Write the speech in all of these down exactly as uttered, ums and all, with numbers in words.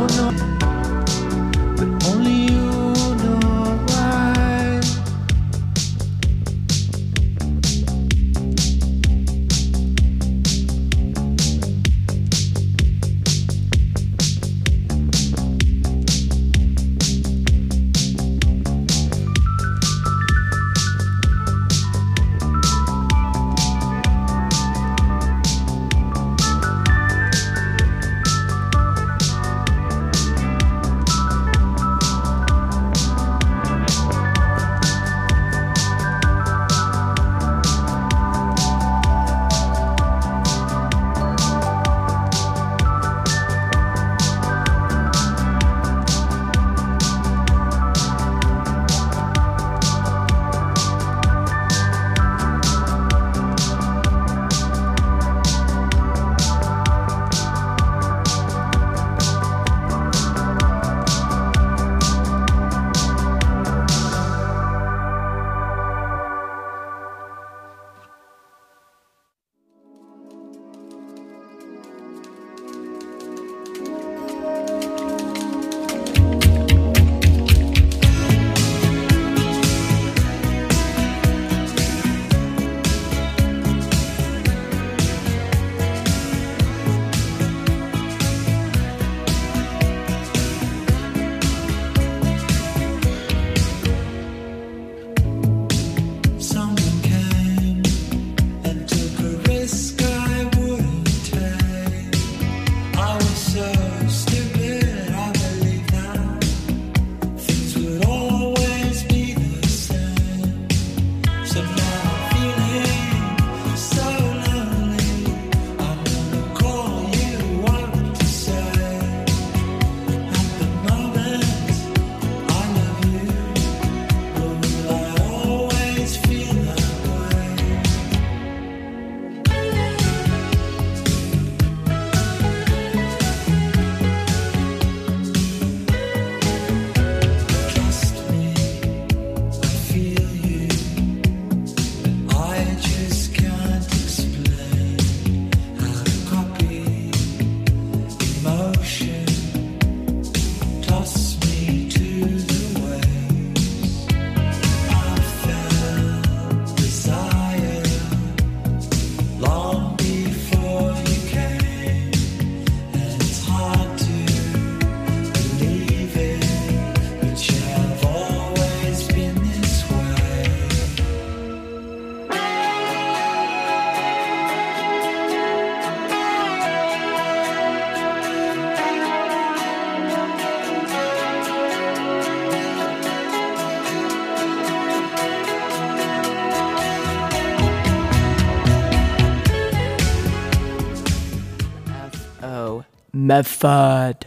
Method.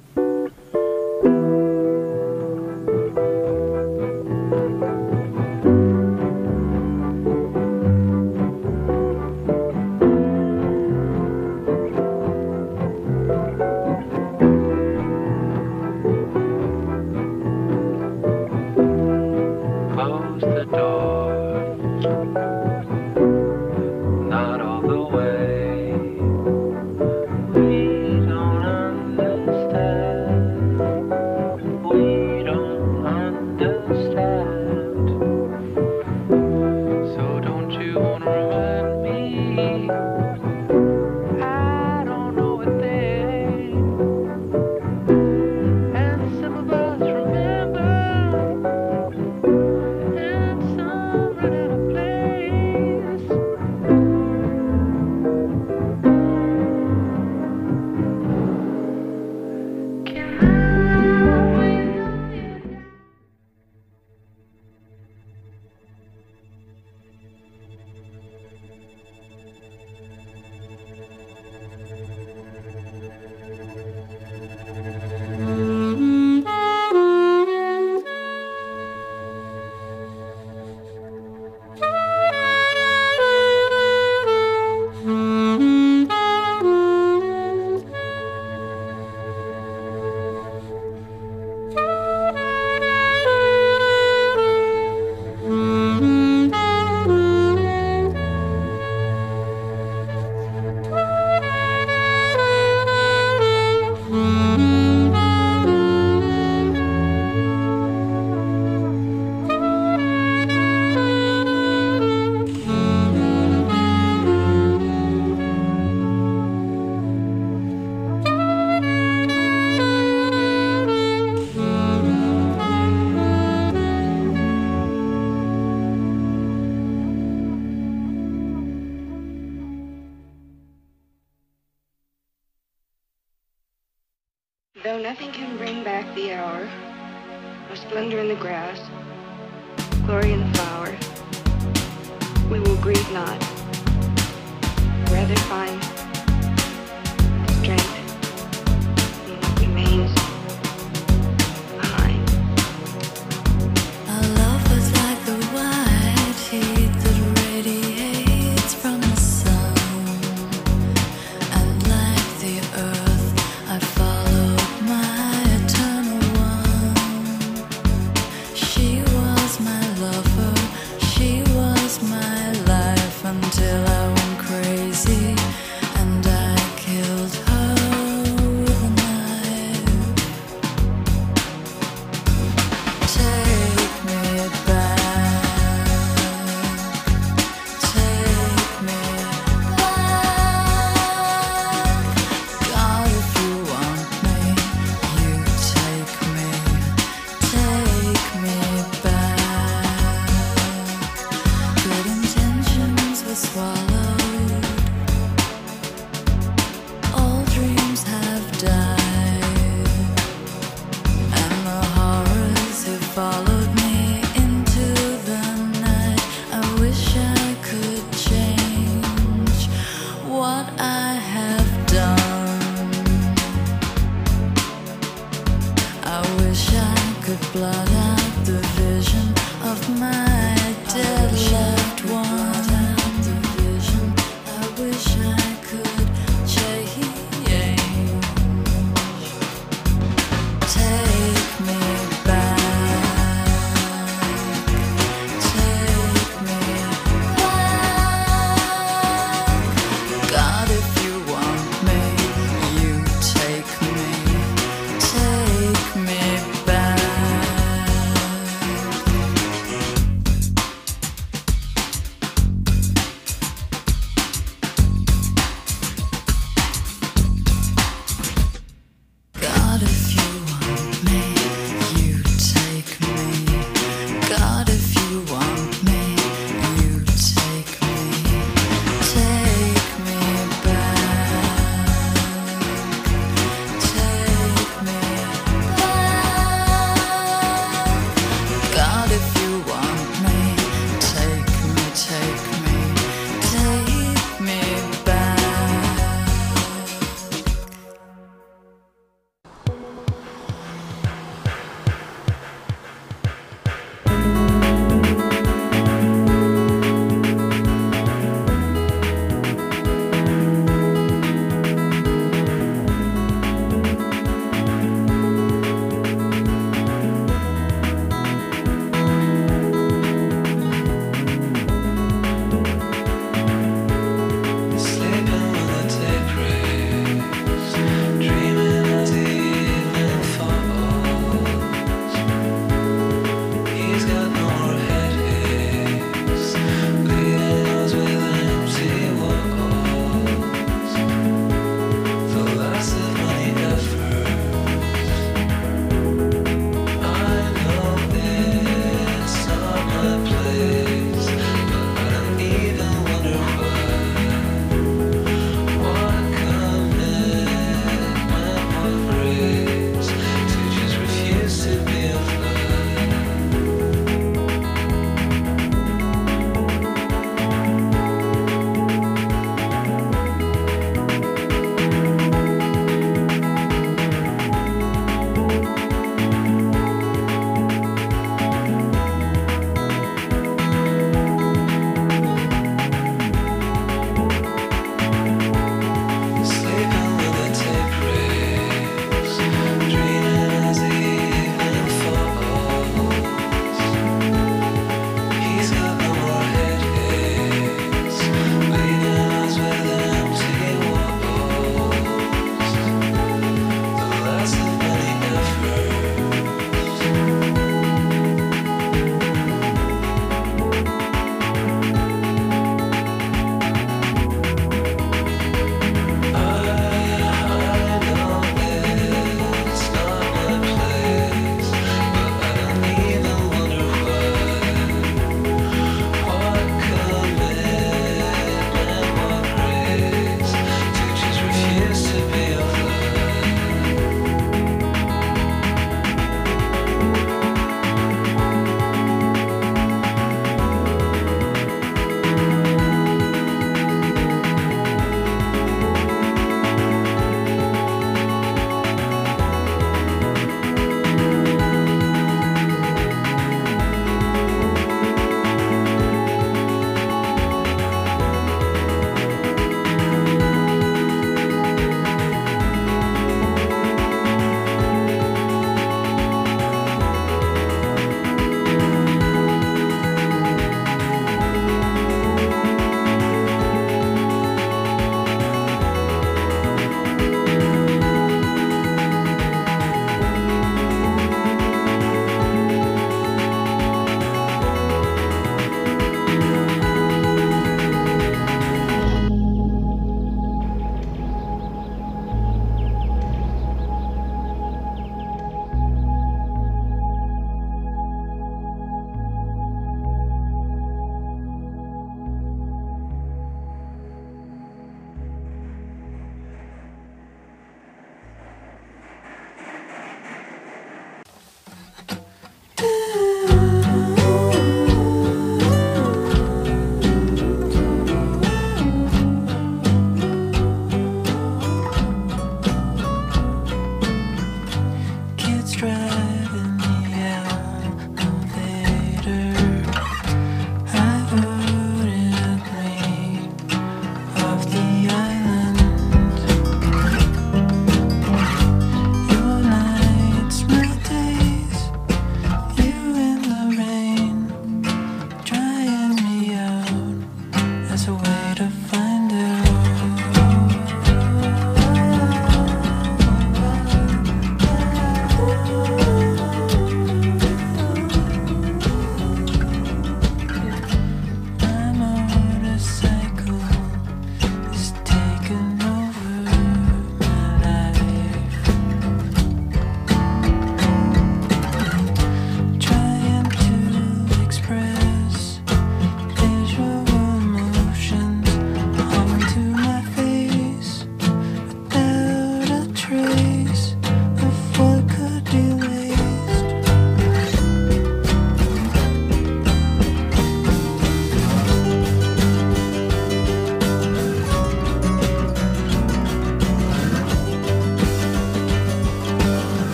Close the door, not all the way. We don't understand. Though nothing can bring back the hour of splendor in the grass, glory in the flowers, we will grieve not, rather find strength in what remains behind. Our love was like the white heat that radiates from the sun, and like the earth, I followed my eternal one. She was my lover, she was my life, until I went crazy and I killed her with a knife. Take me back, take me back. God, if you want me, you take me, take me back. Good intentions were swallowed, all dreams have died, and the horrors have followed me into the night. I wish I could change what I have done. I wish I could blot out the vision of my dead loved one. I wish I could change. Take me back, take me back. God, if you want me, you take me, take me back. God, if you want me, you take me. God, if you want me, you take me, take me back,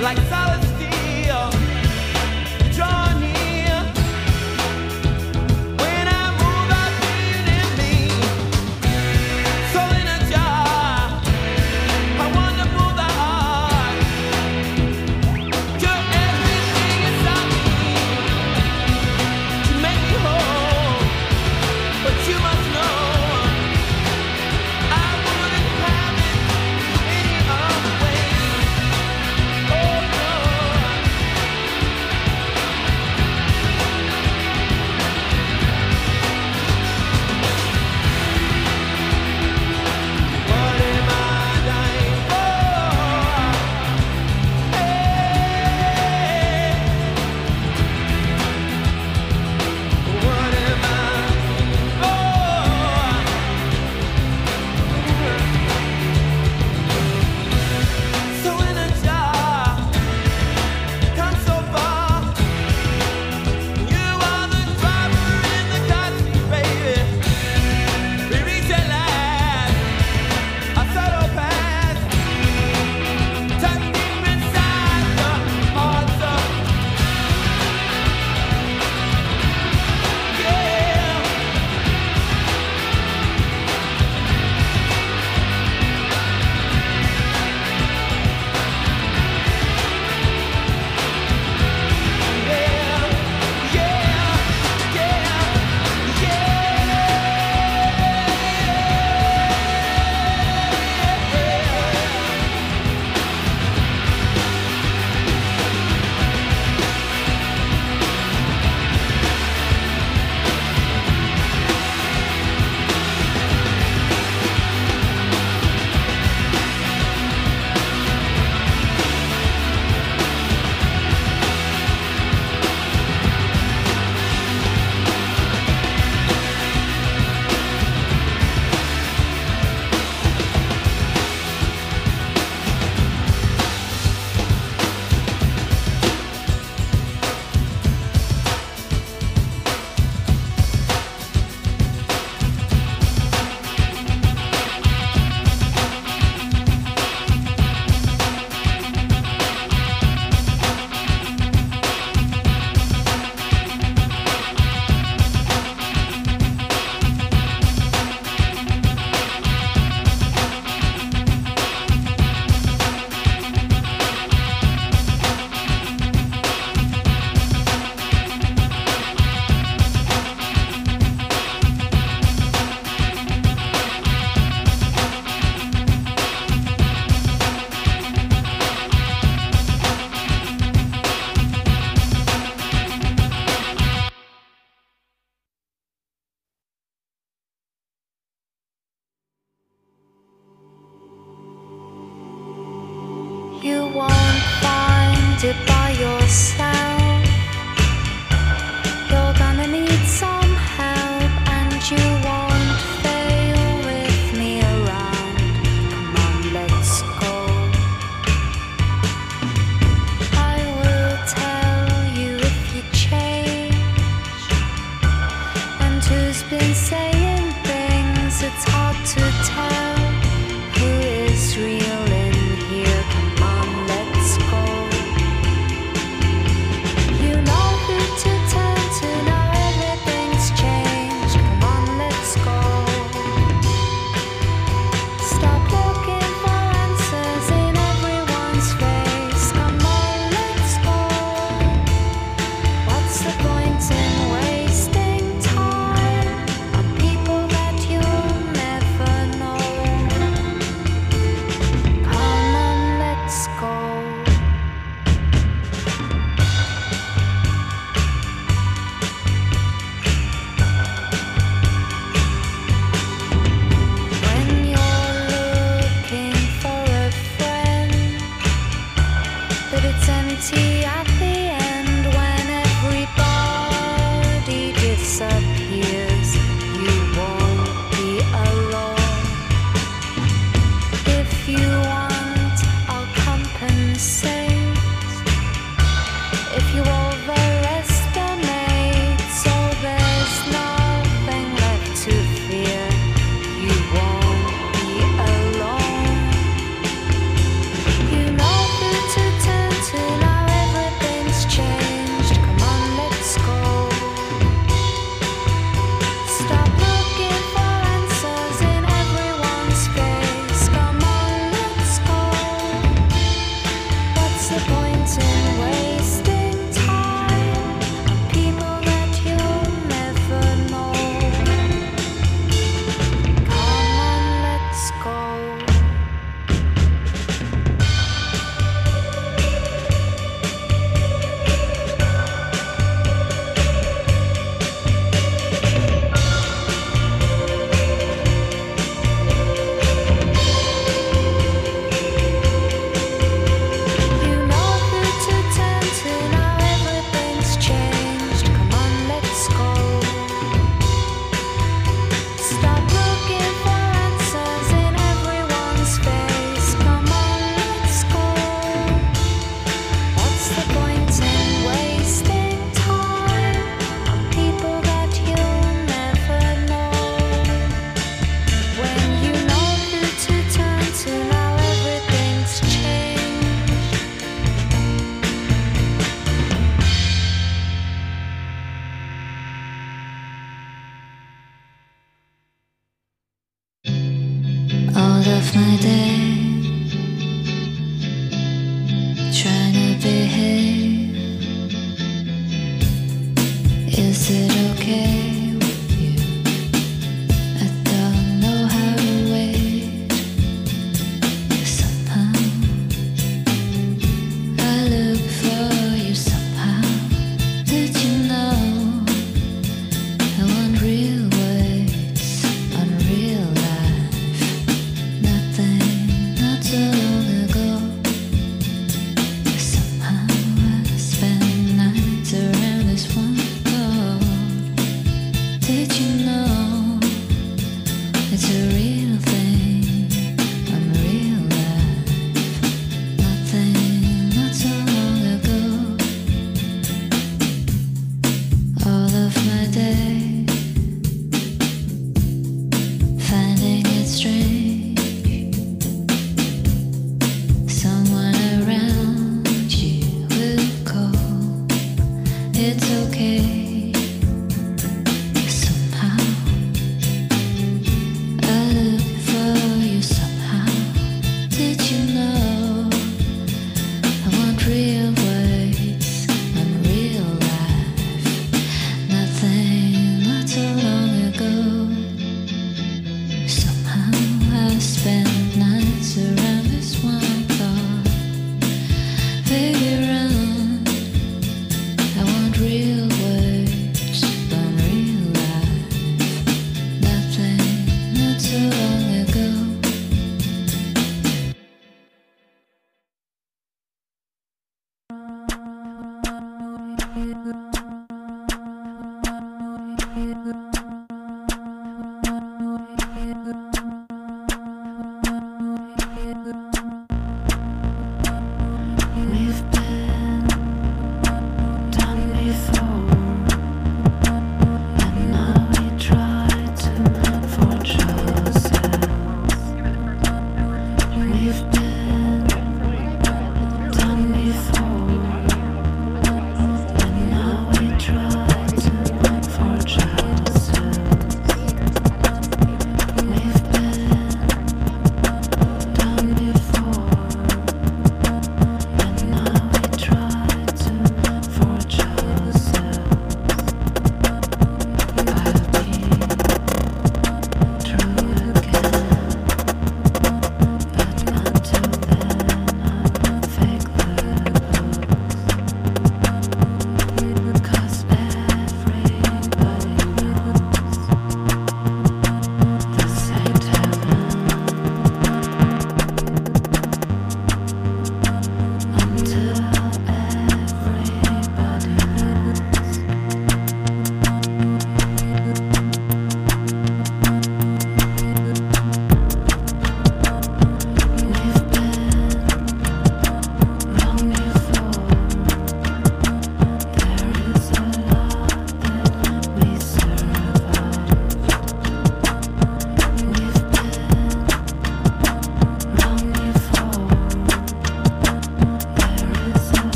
like solid steel. Draw near. When I move, I feel in me. Soul in a jar. How wonderful thou art. You're everything inside me to make me whole. But you must know I wouldn't have it any other way. Oh no. What am I dying for? Hey. What am I for? So in a jar, come so far. You are the driver in the car seat, baby. We reach at last, a subtle path, tucked deep inside the hearts of, yeah. You won't find it by yourself. You're gonna need some help, and you won't fail with me around. Come on, let's go. I will tell you if you change, and who's been saying things it's hard to tell who is real in here. Come on, let's go. You know who to turn to now, everything's changed. Come on, let's go. Stop looking for answers in everyone's face. Come on, let's go. What's the point in wasting time on people that you'll never know? Come on, let's go. When you're looking for a friend, but it's empty at the end. When everybody disappears, you won't be alone. If you want, I'll compensate. If you overestimate, so there's nothing left to fear. You won't be alone. You know who to turn to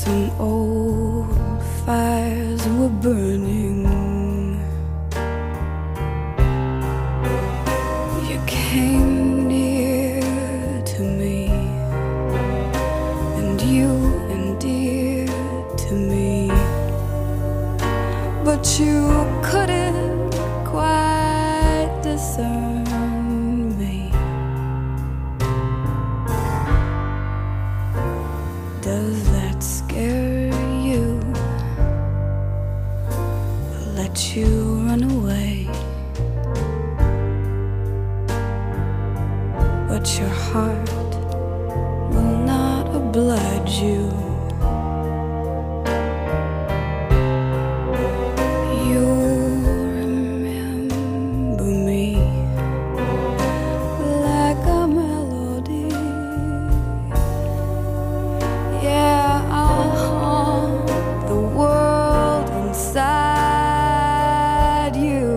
some old fires were burning. You came near to me, and you endeared to me, but you couldn't quite discern me. Does that scare you? I'll let you run away, but your heart will not oblige you. You remember me like a melody. Yeah, I'll haunt the world inside you.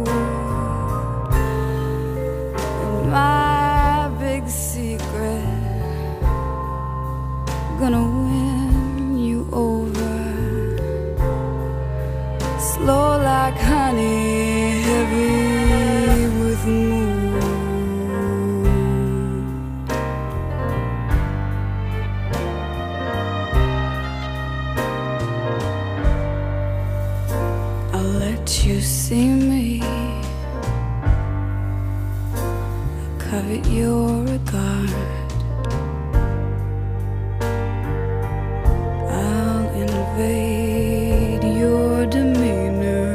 And my big secret, gonna win you over. Slow like honey, heavy with moon. I'll let you see me, covet your regard. I'll invade your demeanor,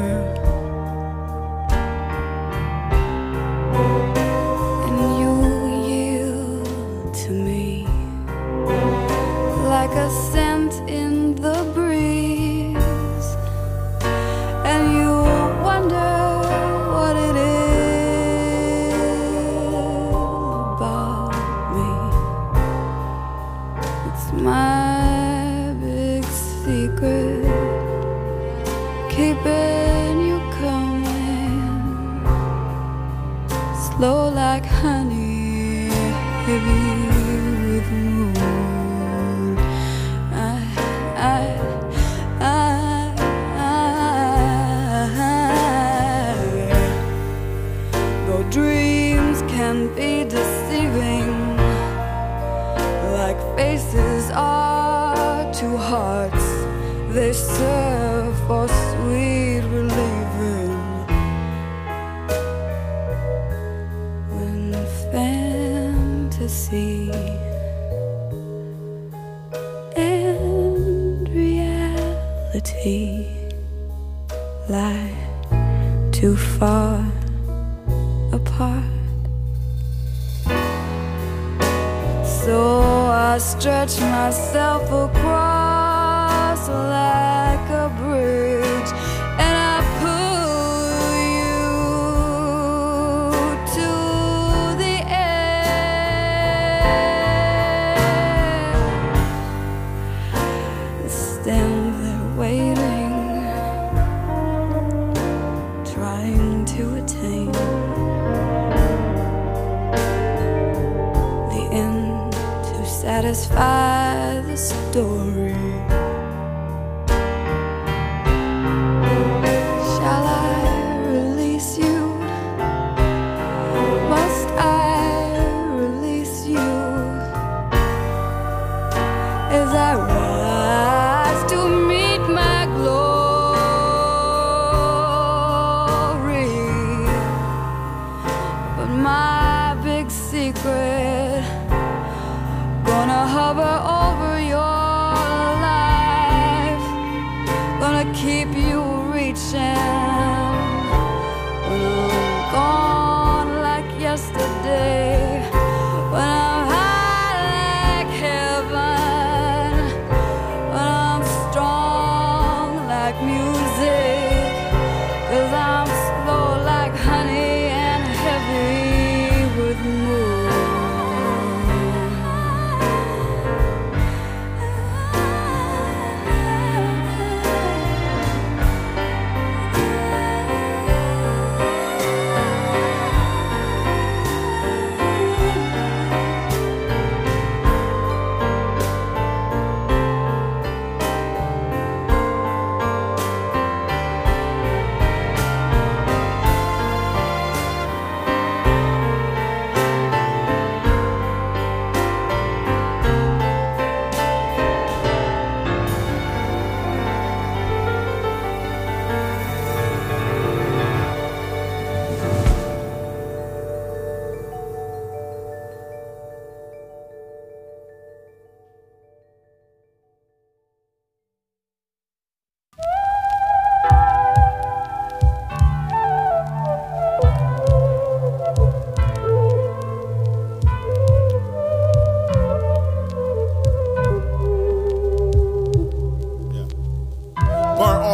and you yield to me like a scent in the breeze, and you wonder what it is about me. It's my big secret, keeping you coming, slow like honey, heavy with moon. I, I, I, I, though dreams can be deceiving, like faces are to hearts, they serve for sweet relieving. When fantasy and reality lie too far apart, so I stretch myself across like a bridge, and I pull you to the edge. Stand there waiting, trying to attain the end to satisfy the story. Shall I release you? Must I release you as I rise to meet my glory? But my big secret, gonna hover over your life, gonna keep you reaching when I'm gone like yesterday, when I'm high like heaven,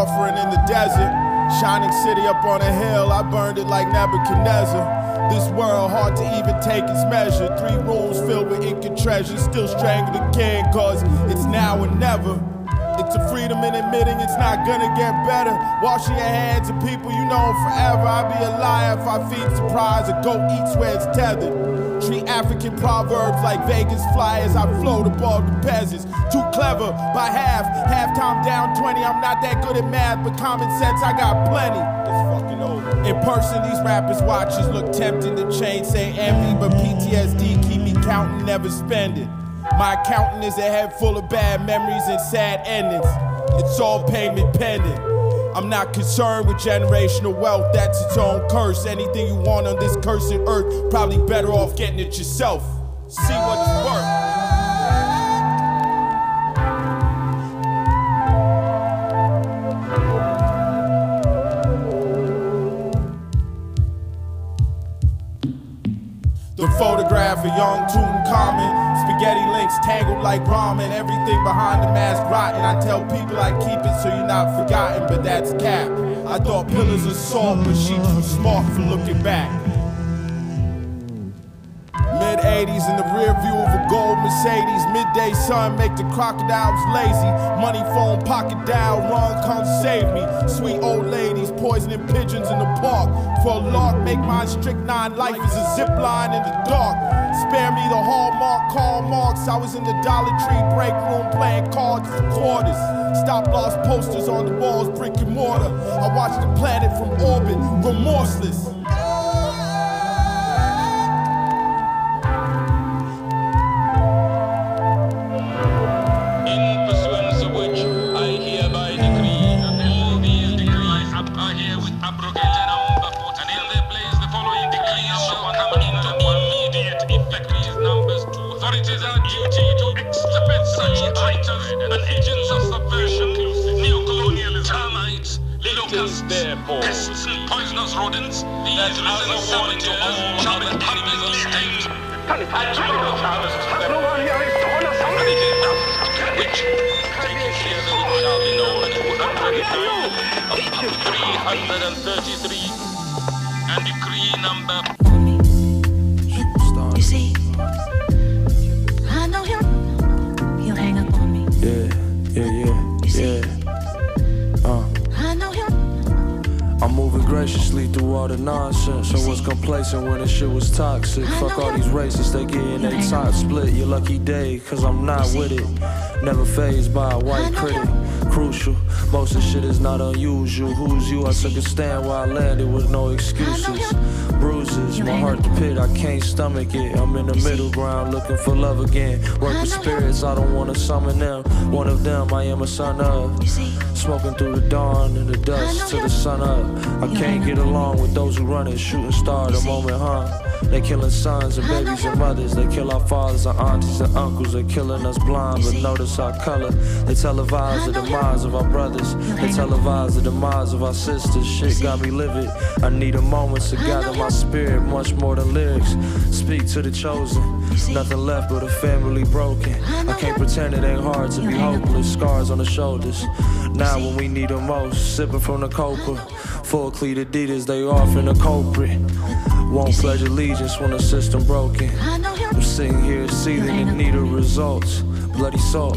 offering in the desert. Shining city up on a hill, I burned it like Nebuchadnezzar. This world hard to even take its measure. Three rooms filled with ink and treasure. Still strangle the king, cause it's now and never. It's a freedom in admitting it's not gonna get better. Washing your hands of people you know forever. I'd be a liar if I feed surprise or go eats where it's tethered. Treat African proverbs like Vegas flyers. I float above the peasants. Too clever by half. Halftime down twenty. I'm not that good at math, but common sense I got plenty. It's fucking over. In person, these rappers' watches look tempting. The chain say envy, but P T S D keep me counting, never spending. My accountant is a head full of bad memories and sad endings. It's all payment pending. I'm not concerned with generational wealth, that's its own curse. Anything you want on this cursed earth, probably better off getting it yourself. See what it's worth. The photograph of young Tutankhamun. Spaghetti links tangled like ramen. Everything behind the mask rotten. I tell people I keep it so you're not forgotten, but that's cap. I thought pillars of salt, but she too smart for looking back. mid eighties in the rear view of a gold Mercedes. Midday sun make the crocodiles lazy. Money phone pocket dial, Ron come save me. Sweet old ladies poisoning pigeons in the park. For a lark, make mine strychnine. Life is a zip line in the dark. Spare me the hallmark, Karl Marx. I was in the Dollar Tree break room playing cards for quarters. Stop loss posters on the walls, brick and mortar. I watched the planet from orbit, remorseless. Therefore, pests and poisonous rodents, these risen seven to all shall be permanently extinct. And it is dust which, taking care of it, shall be known of three hundred thirty-three, and decree number. You see, I know he'll, he'll hang up on me. Yeah, yeah, yeah, You see, yeah. Uh. I know he'll. I'm moving graciously through all the nonsense. I was complacent when the shit was toxic. Fuck all these racists, they getting they top split. Your lucky day, cause I'm not with it. Never fazed by a white critic. Crucial, most of shit is not unusual. Who's you? I took a stand where I landed with no excuses. Bruises, my heart the pit, I can't stomach it. I'm in the middle ground looking for love again. Work with spirits, I don't wanna summon them. One of them I am a son of. Smoking through the dawn and the dust to the sun up. I can't get along with those who run it. Shooting star the moment, huh? They killing sons and babies and mothers. They kill our fathers and aunties and uncles. They killing us blind, but notice our color. They televise the demise of our brothers. They televise the demise of our sisters. Shit got me livid. I need a moment to gather my spirit, much more than lyrics. Speak to the chosen. Nothing left but a family broken. I can't pretend it ain't hard to be hopeless. Scars on the shoulders. Now when we need them most, sipping from the copa. Full cleat Adidas, they offering a culprit. Won't pledge allegiance when the system broken. I'm sitting here seething in need of results. Bloody salt.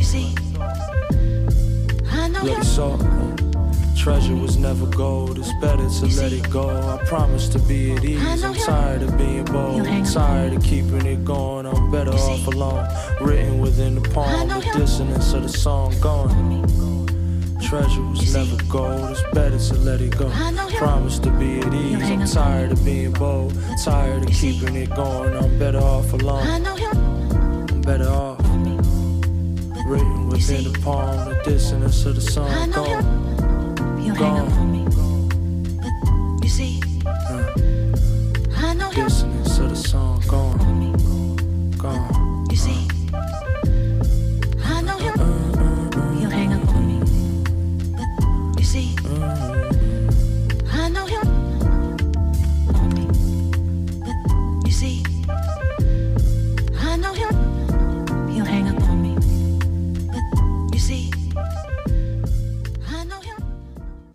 Bloody salt. Treasure was never gold, it's better to let it go. I promise to be at ease, I'm tired of being bold. I'm tired of keeping it going, I'm better off alone. Written within the poem, the dissonance of the song gone. Treasure was never gold, it's better to let it go. Promise to be at ease, I'm tired of being bold. Tired of keeping it going, I'm better off alone. I'm better off. Written within the poem, the dissonance of the song gone. Gone. You see, Uh, I know he'll. dissonance of the song gone. Gone. You see, I know he'll. He'll hang up on me. You see, I know he'll. On me. You see, I know he'll. He'll hang up on me. You see, I know he'll.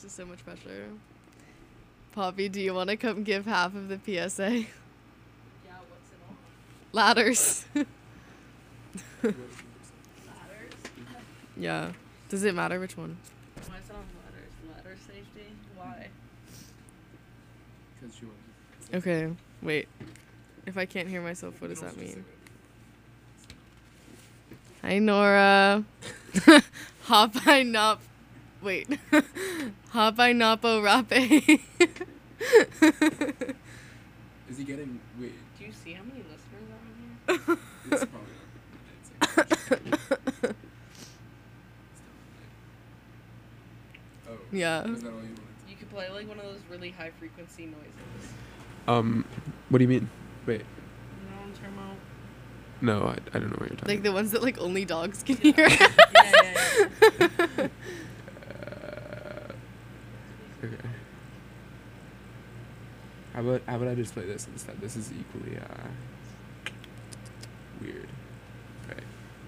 This is so much pressure. Poppy, do you want to come give half of the P S A? Yeah, what's it all? Ladders. Ladders? Yeah. Does it matter which one? Why is it on ladders? Ladder safety? Why? Because she wanted. Okay, wait. If I can't hear myself, what does that mean? Hi, Nora. Hapai nop. Wait. Hapai napo rape. Is he getting. Wait. Do you see how many listeners are on here? It's probably not. Oh. Yeah. Was that all you wanted? You could play like one of those really high frequency noises. Um, what do you mean? Wait. You know what I'm talking about? No, I, I don't know what you're talking Like the ones that like only dogs can hear. Yeah, yeah, yeah. Uh, okay. How about how about I just play this instead? This is equally uh weird. Right.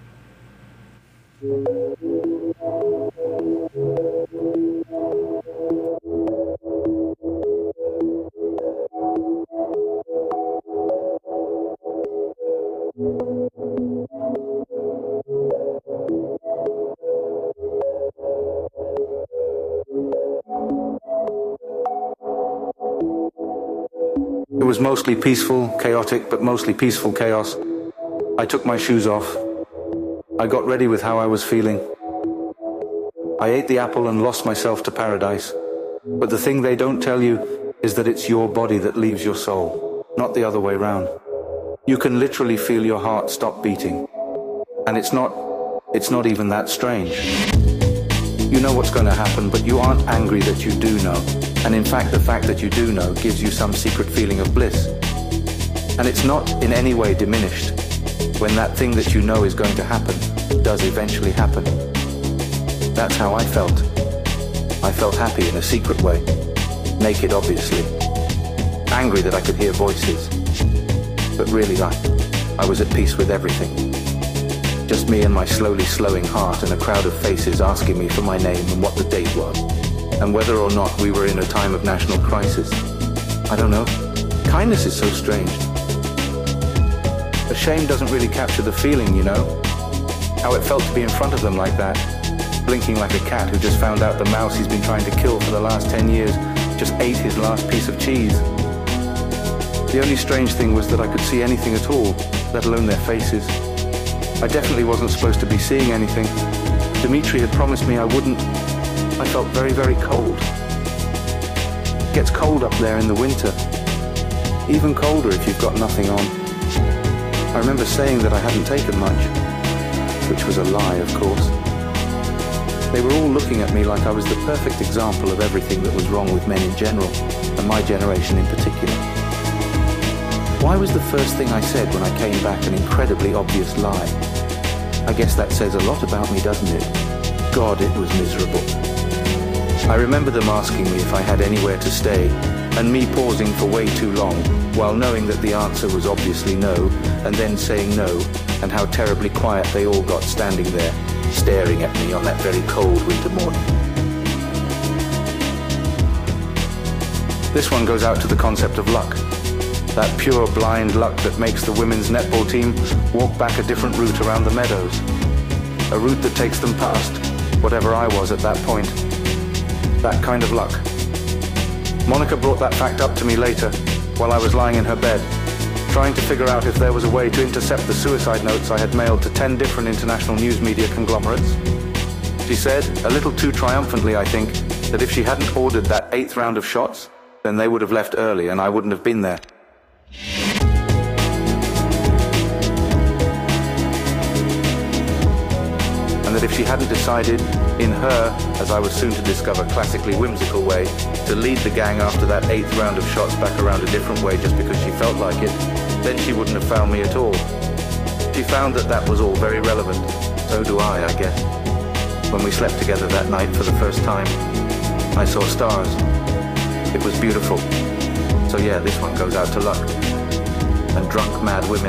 It was mostly peaceful, chaotic, but mostly peaceful chaos. I took my shoes off. I got ready with how I was feeling. I ate the apple and lost myself to paradise. But the thing they don't tell you is that it's your body that leaves your soul, not the other way round. You can literally feel your heart stop beating. And it's not, it's not even that strange. You know what's going to happen, but you aren't angry that you do know. And in fact, the fact that you do know gives you some secret feeling of bliss. And it's not in any way diminished when that thing that you know is going to happen does eventually happen. That's how I felt. I felt happy in a secret way. Naked, obviously. Angry that I could hear voices. But really, like, I was at peace with everything. Just me and my slowly slowing heart and a crowd of faces asking me for my name and what the date was. And whether or not we were in a time of national crisis. I don't know. Kindness is so strange. But shame doesn't really capture the feeling, you know? How it felt to be in front of them like that. Blinking like a cat who just found out the mouse he's been trying to kill for the last ten years just ate his last piece of cheese. The only strange thing was that I could see anything at all, let alone their faces. I definitely wasn't supposed to be seeing anything. Dimitri had promised me I wouldn't. I felt very, very cold. It gets cold up there in the winter. Even colder if you've got nothing on. I remember saying that I hadn't taken much, which was a lie, of course. They were all looking at me like I was the perfect example of everything that was wrong with men in general, and my generation in particular. Why was the first thing I said when I came back an incredibly obvious lie? I guess that says a lot about me, doesn't it? God, it was miserable. I remember them asking me if I had anywhere to stay, and me pausing for way too long, while knowing that the answer was obviously no, and then saying no, and how terribly quiet they all got standing there, staring at me on that very cold winter morning. This one goes out to the concept of luck. That pure blind luck that makes the women's netball team walk back a different route around the meadows. A route that takes them past whatever I was at that point. That kind of luck. Monica brought that fact up to me later, while I was lying in her bed, trying to figure out if there was a way to intercept the suicide notes I had mailed to ten different international news media conglomerates. She said, a little too triumphantly I think, that if she hadn't ordered that eighth round of shots, then they would have left early and I wouldn't have been there. And that if she hadn't decided, in her, as I was soon to discover, classically whimsical way, to lead the gang after that eighth round of shots back around a different way just because she felt like it, then she wouldn't have found me at all. She found that that was all very relevant. So do I, I guess. When we slept together that night for the first time, I saw stars. It was beautiful. So yeah, this one goes out to luck. And drunk, mad women.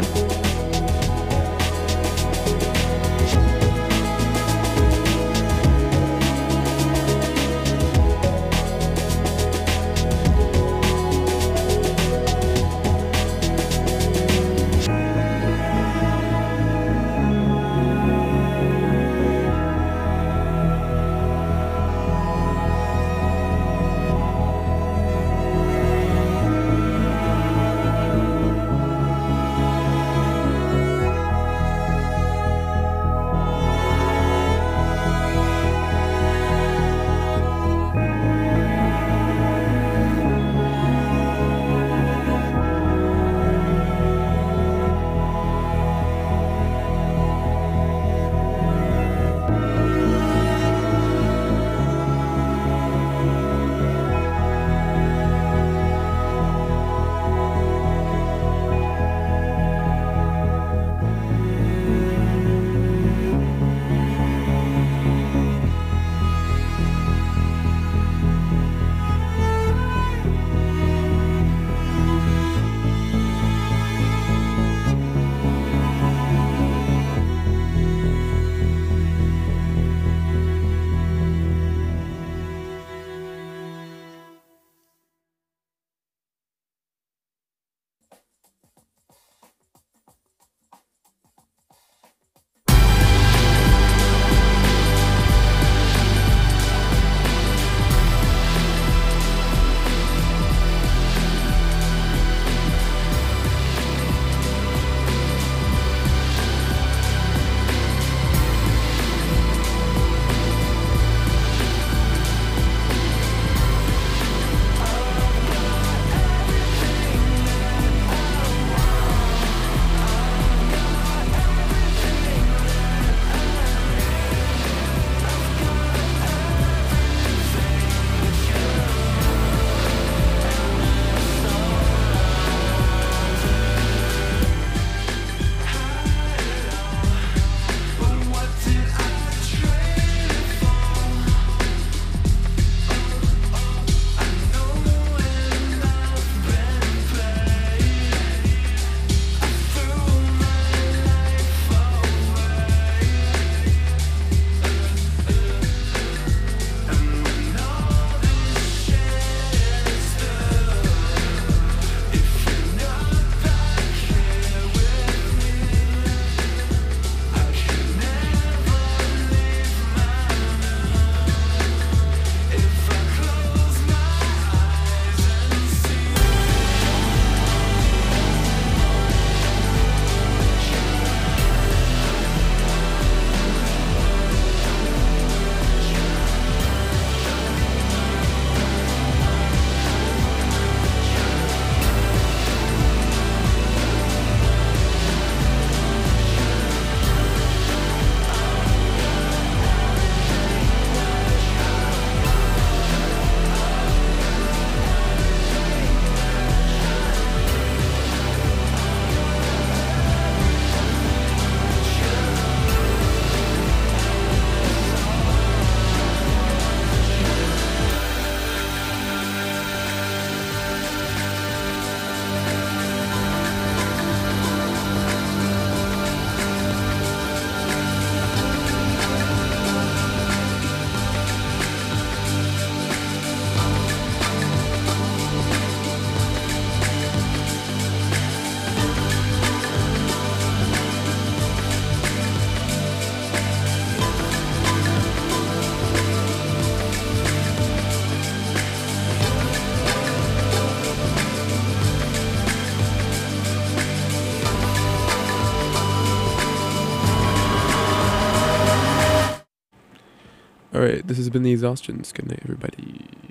All right, this has been the Exhaustions. Good night, everybody.